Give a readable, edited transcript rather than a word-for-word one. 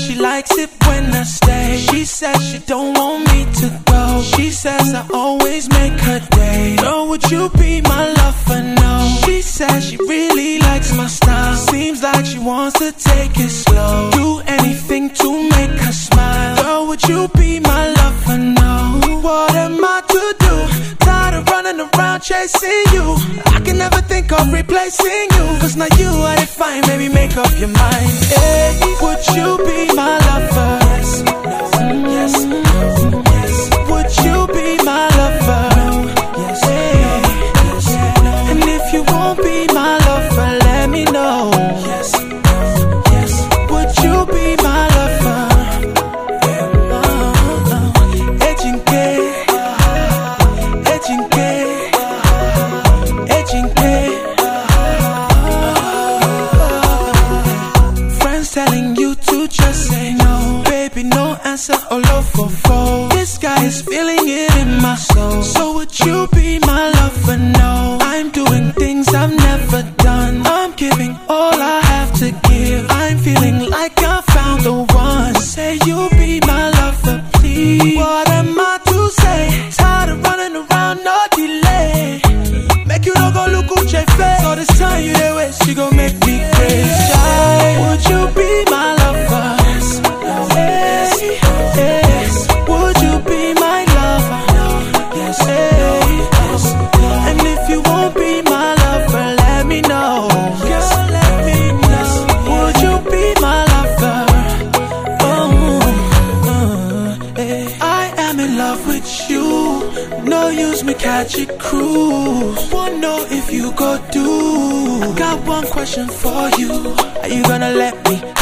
she likes it when I stay. She says she don't want me to go. She says I always make her day. Girl, would you be my lover? No. She says she really likes my style. Seems like she wants to take it slow. Do anything to make her smile. Girl, would you be my lover? No. What am I to do? Tired of running around chasing you. I can never think of replacing you. Cause now you are defined, baby, make up your mind. Hey, would you be my lover? Yes, yes. Would you be my lover? Yes, yes. And if you won't be my lover, let me know. Yes, yes. Would you be my lover? Telling you to just say no. Baby, no answer, or love for four. This guy is feeling it in my soul. So would you be my lover? No. I'm doing things I've never done. I'm giving all I have to give. I'm feeling like I found the one. Say you'll be my lover, please. What am I to say? Tired of running around, no delay. Make you don't go look at your face. All this time you there waste, you gon' make me crazy. Would you be my lover? Yes, yes. Would you be my lover? Yes, yes. And if you won't be my lover, let me know. Girl, let me know. Would you be my lover? I am in love with you. No use me catch a cruise. Wanna know if you go do. I got one question for you. Are you gonna let me